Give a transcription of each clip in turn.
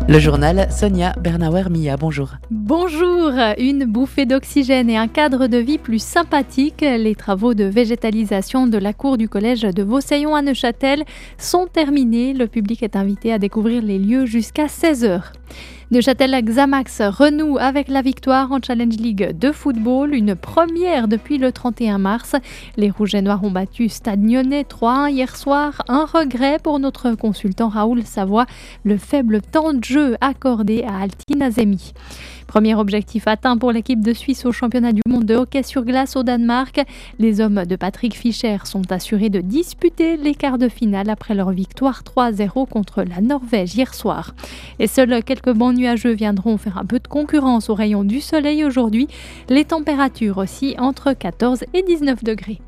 Le journal, Sonia Bernauer-Mia, bonjour. Bonjour, une bouffée d'oxygène et un cadre de vie plus sympathique. Les travaux de végétalisation de la cour du collège de Vauseillon à Neuchâtel sont terminés. Le public est invité à découvrir les lieux jusqu'à 16h. Neuchâtel-Xamax renoue avec la victoire en Challenge League de football, une première depuis le 31 mars. Les Rouges et Noirs ont battu Stade Nyonnais 3-1 hier soir. Un regret pour notre consultant Raoul Savoie, le faible temps de jeu accordé à Altin Azemi. Premier objectif atteint pour l'équipe de Suisse au championnat du monde de hockey sur glace au Danemark. Les hommes de Patrick Fischer sont assurés de disputer les quarts de finale après leur victoire 3-0 contre la Norvège hier soir. Et seuls quelques bancs nuageux viendront faire un peu de concurrence aux rayons du soleil aujourd'hui. Les températures aussi entre 14 et 19 degrés.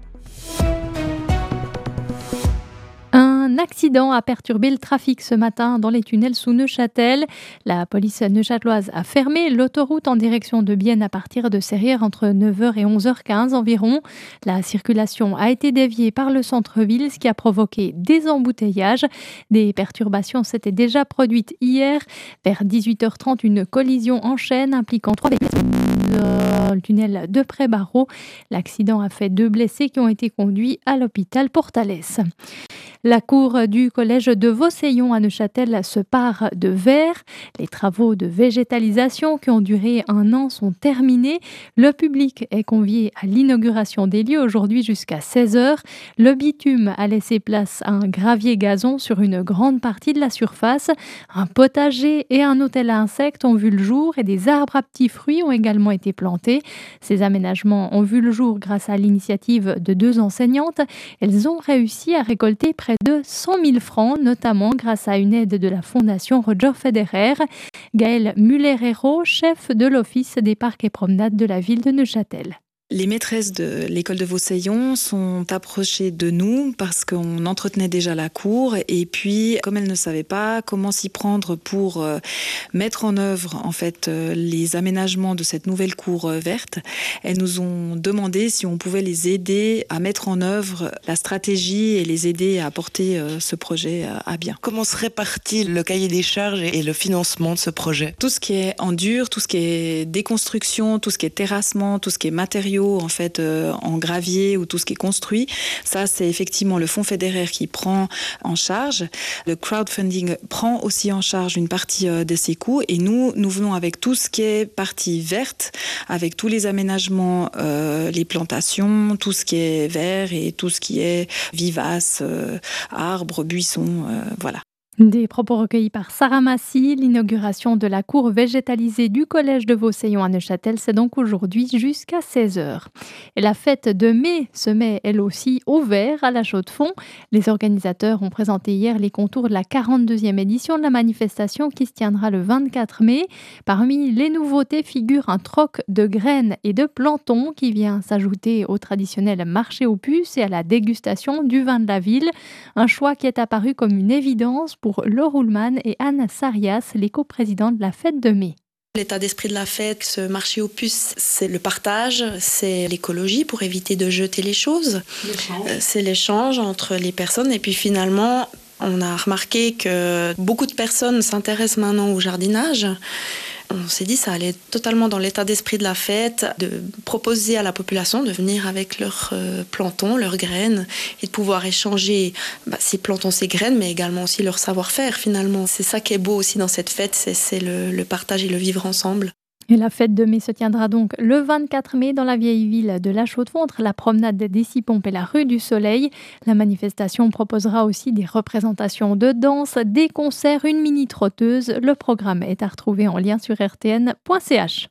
Un accident a perturbé le trafic ce matin dans les tunnels sous Neuchâtel. La police neuchâteloise a fermé l'autoroute en direction de Bienne à partir de Serrières entre 9h et 11h15 environ. La circulation a été déviée par le centre-ville, ce qui a provoqué des embouteillages. Des perturbations s'étaient déjà produites hier. Vers 18h30, une collision en chaîne impliquant 3 véhicules dans le tunnel de Pré-Barreau. L'accident a fait 2 blessés qui ont été conduits à l'hôpital Portalès. La cour du collège de Vauseillon à Neuchâtel se pare de verre. Les travaux de végétalisation qui ont duré 1 an sont terminés. Le public est convié à l'inauguration des lieux aujourd'hui jusqu'à 16h. Le bitume a laissé place à un gravier gazon sur une grande partie de la surface. Un potager et un hôtel à insectes ont vu le jour et des arbres à petits fruits ont également été plantés. Ces aménagements ont vu le jour grâce à l'initiative de 2 enseignantes. Elles ont réussi à récolter près de 100 000 francs, notamment grâce à une aide de la Fondation Roger Federer. Gaëlle Muller-Hérault, chef de l'Office des parcs et promenades de la ville de Neuchâtel. Les maîtresses de l'école de Vauseillon sont approchées de nous parce qu'on entretenait déjà la cour et puis comme elles ne savaient pas comment s'y prendre pour mettre en œuvre en fait les aménagements de cette nouvelle cour verte, elles nous ont demandé si on pouvait les aider à mettre en œuvre la stratégie et les aider à porter ce projet à bien. Comment se répartit le cahier des charges et le financement de ce projet ? Tout ce qui est en dur, tout ce qui est déconstruction, tout ce qui est terrassement, tout ce qui est matériaux en fait en gravier ou tout ce qui est construit, ça c'est effectivement le Fonds Federer qui prend en charge. Le crowdfunding prend aussi en charge une partie de ces coûts et nous venons avec tout ce qui est partie verte, avec tous les aménagements, les plantations, tout ce qui est vert et tout ce qui est vivace, arbres, buissons, voilà. Des propos recueillis par Sarah Massy. L'inauguration de la cour végétalisée du collège de Vauseillon à Neuchâtel, c'est donc aujourd'hui jusqu'à 16h. Et la fête de mai se met elle aussi au vert à la Chaux-de-Fonds. Les organisateurs ont présenté hier les contours de la 42e édition de la manifestation qui se tiendra le 24 mai. Parmi les nouveautés figure un troc de graines et de planton qui vient s'ajouter au traditionnel marché aux puces et à la dégustation du vin de la ville. Un choix qui est apparu comme une évidence pour Laure Ullmann et Anne Sarias, les coprésidentes de la fête de mai. L'état d'esprit de la fête, ce marché aux puces, c'est le partage, c'est l'écologie pour éviter de jeter les choses. C'est l'échange entre les personnes et puis finalement, on a remarqué que beaucoup de personnes s'intéressent maintenant au jardinage. On s'est dit que ça allait totalement dans l'état d'esprit de la fête, de proposer à la population de venir avec leurs plantons, leurs graines et de pouvoir échanger ces plantons, ces graines, mais également aussi leur savoir-faire finalement. C'est ça qui est beau aussi dans cette fête, c'est le partage et le vivre ensemble. Et la fête de mai se tiendra donc le 24 mai dans la vieille ville de la Chaux-de-Fonds, entre la promenade des 6 Pompes et la rue du Soleil. La manifestation proposera aussi des représentations de danse, des concerts, une mini-trotteuse. Le programme est à retrouver en lien sur rtn.ch.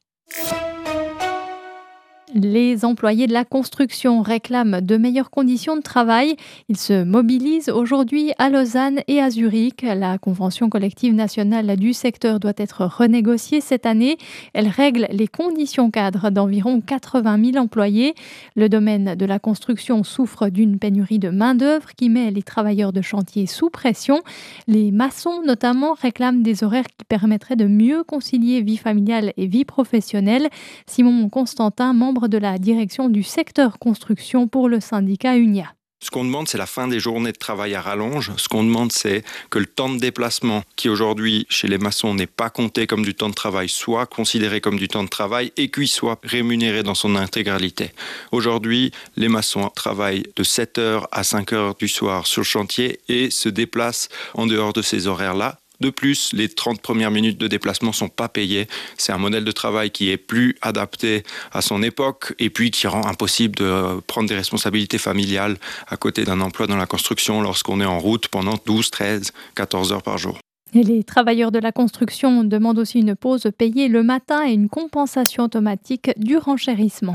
Les employés de la construction réclament de meilleures conditions de travail. Ils se mobilisent aujourd'hui à Lausanne et à Zurich. La convention collective nationale du secteur doit être renégociée cette année. Elle règle les conditions cadres d'environ 80 000 employés. Le domaine de la construction souffre d'une pénurie de main-d'œuvre qui met les travailleurs de chantier sous pression. Les maçons, notamment, réclament des horaires qui permettraient de mieux concilier vie familiale et vie professionnelle. Simon Constantin, membre de la direction du secteur construction pour le syndicat UNIA. Ce qu'on demande, c'est la fin des journées de travail à rallonge. Ce qu'on demande, c'est que le temps de déplacement, qui aujourd'hui, chez les maçons, n'est pas compté comme du temps de travail, soit considéré comme du temps de travail et qu'il soit rémunéré dans son intégralité. Aujourd'hui, les maçons travaillent de 7h à 5h du soir sur le chantier et se déplacent en dehors de ces horaires-là. De plus, les 30 premières minutes de déplacement ne sont pas payées. C'est un modèle de travail qui est plus adapté à son époque et puis qui rend impossible de prendre des responsabilités familiales à côté d'un emploi dans la construction lorsqu'on est en route pendant 12, 13, 14 heures par jour. Et les travailleurs de la construction demandent aussi une pause payée le matin et une compensation automatique du renchérissement.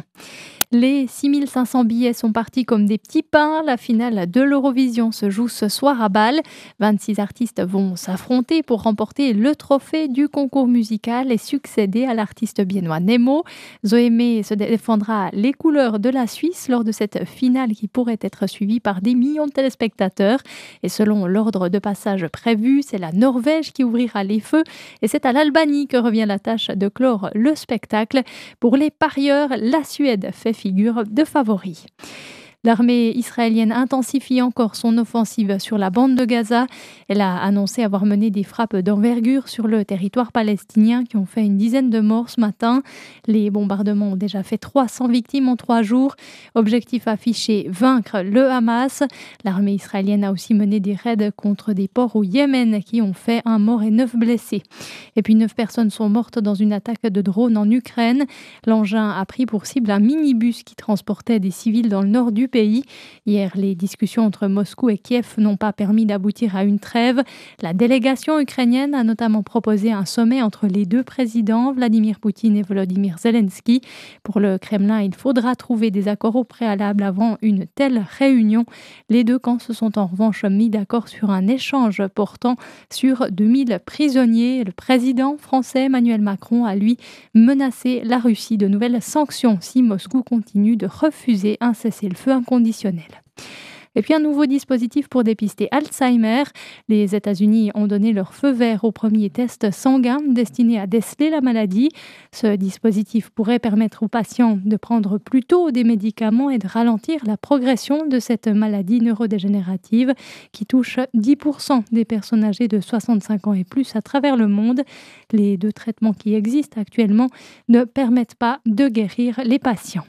Les 6500 billets sont partis comme des petits pains. La finale de l'Eurovision se joue ce soir à Bâle. 26 artistes vont s'affronter pour remporter le trophée du concours musical et succéder à l'artiste biennois Nemo. Zoémé se défendra les couleurs de la Suisse lors de cette finale qui pourrait être suivie par des millions de téléspectateurs. Et selon l'ordre de passage prévu, c'est la Norvège qui ouvrira les feux et c'est à l'Albanie que revient la tâche de clore le spectacle. Pour les parieurs, la Suède fait figure de favori. L'armée israélienne intensifie encore son offensive sur la bande de Gaza. Elle a annoncé avoir mené des frappes d'envergure sur le territoire palestinien qui ont fait une dizaine de morts ce matin. Les bombardements ont déjà fait 300 victimes en 3 jours. Objectif affiché, vaincre le Hamas. L'armée israélienne a aussi mené des raids contre des ports au Yémen qui ont fait 1 mort et 9 blessés. Et puis 9 personnes sont mortes dans une attaque de drone en Ukraine. L'engin a pris pour cible un minibus qui transportait des civils dans le nord du pays. Hier, les discussions entre Moscou et Kiev n'ont pas permis d'aboutir à une trêve. La délégation ukrainienne a notamment proposé un sommet entre les 2 présidents, Vladimir Poutine et Volodymyr Zelensky. Pour le Kremlin, il faudra trouver des accords au préalable avant une telle réunion. Les 2 camps se sont en revanche mis d'accord sur un échange portant sur 2000 prisonniers. Le président français Emmanuel Macron a, lui, menacé la Russie de nouvelles sanctions si Moscou continue de refuser un cessez-le-feu inconditionnel. Et puis un nouveau dispositif pour dépister Alzheimer. Les États-Unis ont donné leur feu vert au premier test sanguin destiné à déceler la maladie. Ce dispositif pourrait permettre aux patients de prendre plus tôt des médicaments et de ralentir la progression de cette maladie neurodégénérative qui touche 10% des personnes âgées de 65 ans et plus à travers le monde. Les 2 traitements qui existent actuellement ne permettent pas de guérir les patients.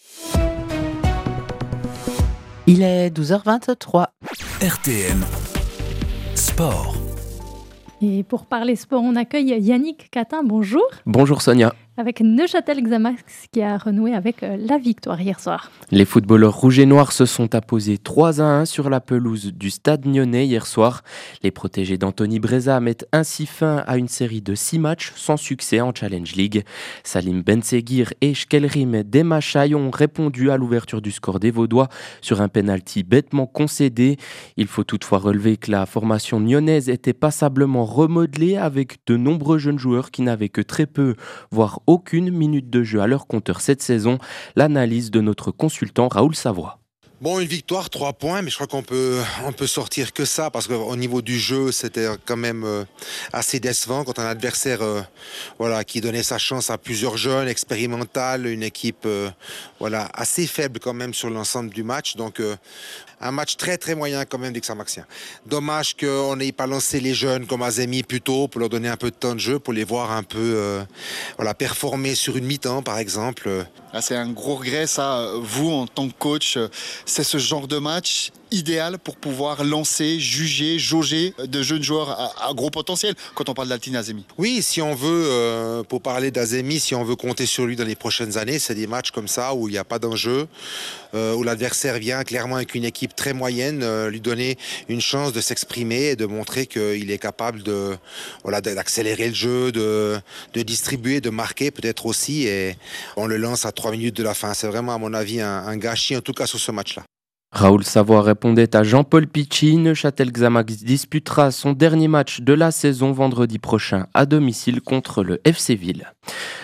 Il est 12h23. RTL Sport. Et pour parler sport, on accueille Yannick Catin. Bonjour. Bonjour Sonia. Avec Neuchâtel Xamax qui a renoué avec la victoire hier soir. Les footballeurs rouges et noirs se sont imposés 3-1 sur la pelouse du Stade Nyonnais hier soir. Les protégés d'Anthony Breza mettent ainsi fin à une série de 6 matchs sans succès en Challenge League. Salim Benseguir et Shkelrim Demachai ont répondu à l'ouverture du score des Vaudois sur un pénalty bêtement concédé. Il faut toutefois relever que la formation nyonnaise était passablement remodelée avec de nombreux jeunes joueurs qui n'avaient que très peu, voire aucune minute de jeu à leur compteur cette saison. L'analyse de notre consultant Raoul Savoie. Bon, une victoire, 3 points, mais je crois qu'on peut sortir que ça, parce qu'au niveau du jeu, c'était quand même assez décevant quand un adversaire qui donnait sa chance à plusieurs jeunes, expérimental, une équipe assez faible quand même sur l'ensemble du match. Donc un match très très moyen quand même des Xamaxiens. Dommage qu'on n'ait pas lancé les jeunes comme Azemi plus tôt pour leur donner un peu de temps de jeu, pour les voir un peu performer sur une mi-temps par exemple. C'est un gros regret ça, vous en tant que coach, c'est ce genre de match idéal pour pouvoir lancer, juger, jauger de jeunes joueurs à gros potentiel quand on parle d'Altine Azemi. Oui, si on veut, pour parler d'Azemi, si on veut compter sur lui dans les prochaines années, c'est des matchs comme ça où il n'y a pas d'enjeu, où l'adversaire vient clairement avec une équipe très moyenne, lui donner une chance de s'exprimer et de montrer qu'il est capable d'accélérer le jeu, de distribuer, de marquer peut-être aussi, et on le lance à 3 minutes de la fin. C'est vraiment à mon avis un gâchis en tout cas sur ce match-là. Raoul Savoie répondait à Jean-Paul Pichi. Neuchâtel Xamax disputera son dernier match de la saison vendredi prochain à domicile contre le FC Ville.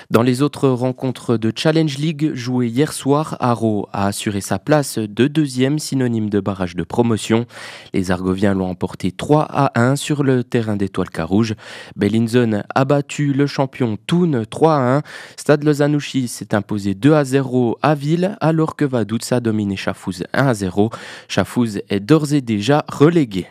Dans les autres rencontres de Challenge League jouées hier soir, Haro a assuré sa place de deuxième, synonyme de barrage de promotion. Les Argoviens l'ont emporté 3-1 sur le terrain d'Étoile Carouge. Bellinzone a battu le champion Thun 3-1. Stade Lozanouchi s'est imposé 2-0 à Ville, alors que Vaduz a dominé Chafouz 1-0. Chafouz est d'ores et déjà relégué.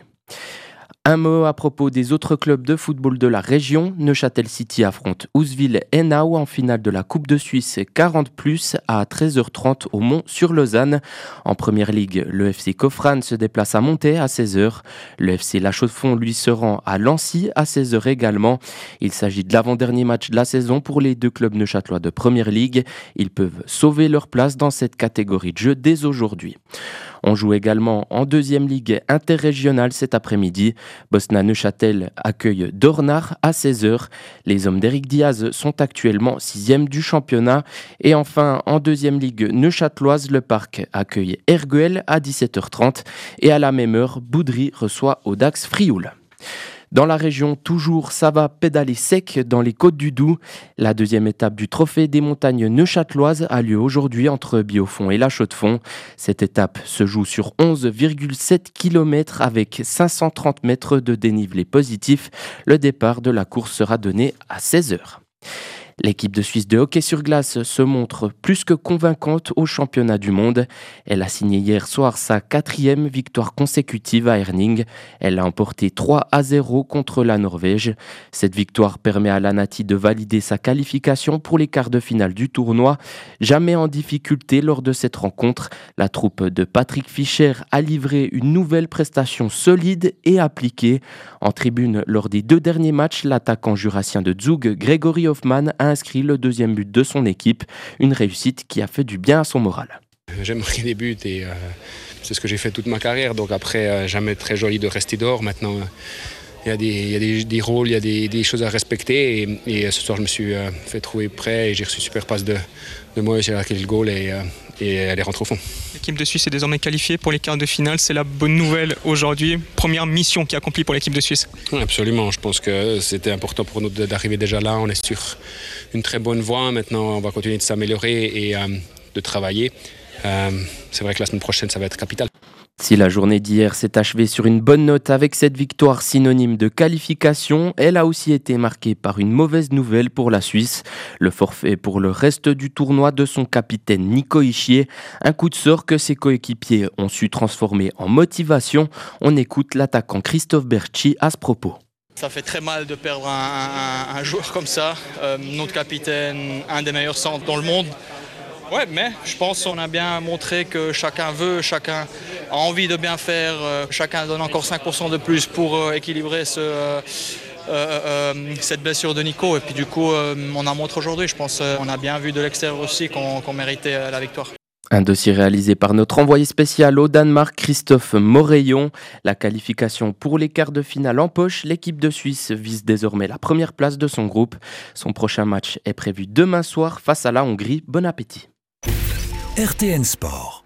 Un mot à propos des autres clubs de football de la région. Neuchâtel City affronte Ouzville-Henao en finale de la Coupe de Suisse 40+, à 13h30 au Mont-sur-Lausanne. En première ligue, le FC Kofran se déplace à Montaix à 16h. Le FC La Chaux-de-Fonds lui se rend à Lancy à 16h également. Il s'agit de l'avant-dernier match de la saison pour les deux clubs neuchâtelois de première ligue. Ils peuvent sauver leur place dans cette catégorie de jeu dès aujourd'hui. On joue également en deuxième ligue interrégionale cet après-midi. Bosna-Neuchâtel accueille Dornard à 16h. Les hommes d'Éric Diaz sont actuellement 6e du championnat. Et enfin, en deuxième ligue neuchâteloise, le Parc accueille Erguel à 17h30. Et à la même heure, Boudry reçoit Audax Frioul. Dans la région, toujours, ça va pédaler sec dans les Côtes du Doubs. La deuxième étape du Trophée des montagnes neuchâteloises a lieu aujourd'hui entre Biofond et La Chaux-de-Fonds. Cette étape se joue sur 11,7 km avec 530 mètres de dénivelé positif. Le départ de la course sera donné à 16h. L'équipe de Suisse de hockey sur glace se montre plus que convaincante au championnat du monde. Elle a signé hier soir sa 4e victoire consécutive à Herning. Elle a emporté 3-0 contre la Norvège. Cette victoire permet à l'Anati de valider sa qualification pour les quarts de finale du tournoi. Jamais en difficulté lors de cette rencontre, la troupe de Patrick Fischer a livré une nouvelle prestation solide et appliquée. En tribune, lors des 2 derniers matchs, l'attaquant jurassien de Zug, Grégory Hoffmann, a inscrit le 2e but de son équipe, une réussite qui a fait du bien à son moral. J'aime marquer des buts et c'est ce que j'ai fait toute ma carrière, donc après jamais très joli de rester dehors. Maintenant il y a des rôles, il y a des choses à respecter et ce soir je me suis fait trouver prêt et j'ai reçu une super passe de moi, j'ai marqué le goal et elle est rentrée au fond. L'équipe de Suisse est désormais qualifiée pour les quarts de finale, c'est la bonne nouvelle aujourd'hui, première mission qui est accomplie pour l'équipe de Suisse. Absolument, je pense que c'était important pour nous d'arriver déjà là, on est sur une très bonne voie, maintenant on va continuer de s'améliorer et de travailler. C'est vrai que la semaine prochaine ça va être capital. Si la journée d'hier s'est achevée sur une bonne note avec cette victoire synonyme de qualification, elle a aussi été marquée par une mauvaise nouvelle pour la Suisse. Le forfait pour le reste du tournoi de son capitaine Nico Hischier, un coup de sort que ses coéquipiers ont su transformer en motivation. On écoute l'attaquant Christophe Berchi à ce propos. Ça fait très mal de perdre un joueur comme ça, notre capitaine, un des meilleurs centres dans le monde. Ouais, mais je pense qu'on a bien montré que chacun veut, chacun a envie de bien faire, chacun donne encore 5% de plus pour équilibrer cette blessure de Nico. Et puis du coup, on a montré aujourd'hui, je pense qu'on a bien vu de l'extérieur aussi qu'on méritait la victoire. Un dossier réalisé par notre envoyé spécial au Danemark, Christophe Moreillon. La qualification pour les quarts de finale en poche, l'équipe de Suisse vise désormais la première place de son groupe. Son prochain match est prévu demain soir face à la Hongrie. Bon appétit. RTN Sport.